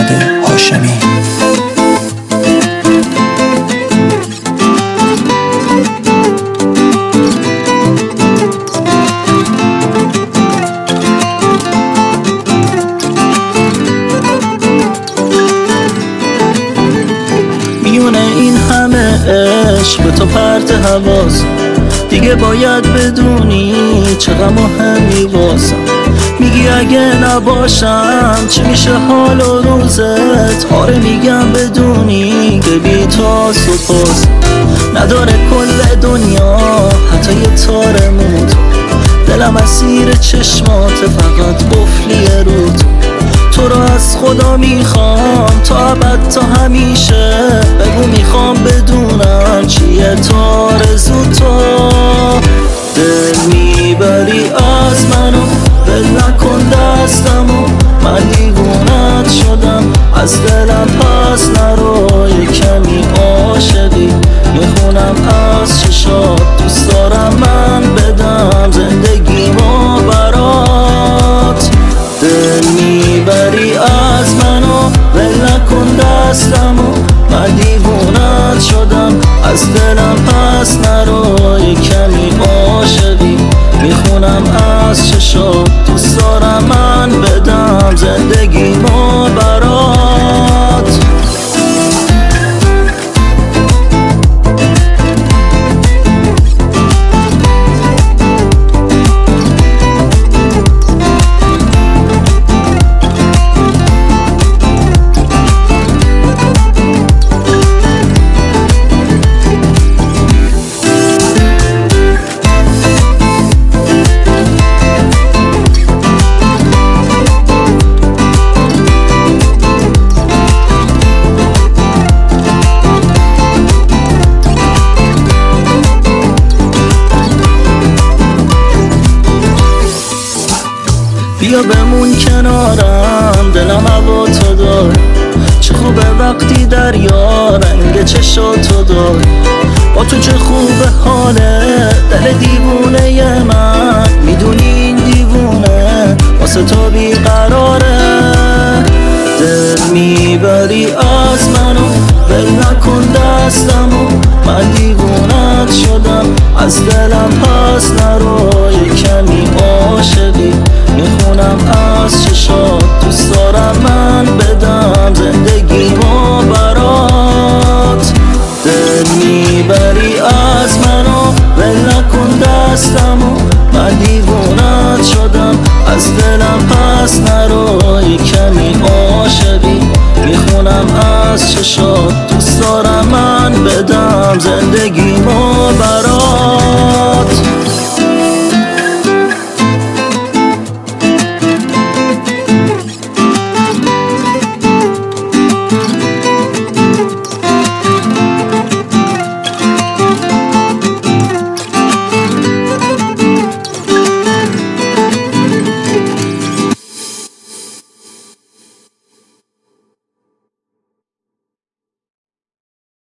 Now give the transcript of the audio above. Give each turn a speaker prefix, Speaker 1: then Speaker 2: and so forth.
Speaker 1: فرهاد هاشمی.
Speaker 2: میونه این همه عشق به تو پرت حواس، دیگه باید بدونی چقدر مهمی واسم. میگی اگه نباشم چی میشه حال و روزت؟ آره میگم بدونی که بی تو سپاس نداره کل دنیا حتی یه تار موت. دلم اسیر چشمات فقط قفلی رود. تو رو از خدا میخوام تا ابد تا همیشه، بگو میخوام بدونم چیه تو آرزو تو. دل میبری از منو ول نکن دستمو، من دیوونت شدم از دلم پس نرو. یه کمی عاشقی میخونم از چشات، دوست دارم من بدم زندگیمو برات. دل میبری از منو ول نکن دستمو، من دیوونت شدم از دلم پس نرو. یه کمی عاشقی میخونم از چشات، دوست دارم من بدم زندگیمو برات. بیا بمون کنارم، دلم هوا تو دار. چه خوبه وقتی دریا رنگ چشاتو دار. با تو چه خوبه حاله دل دیوونه من، میدونی این دیوونه واسه تو بیقراره. دل میبری از منو ول نکن دستمو، من دیوونت شدم از دلم پس نرو. یه کمی عاشقی میخونم از چشات، دوست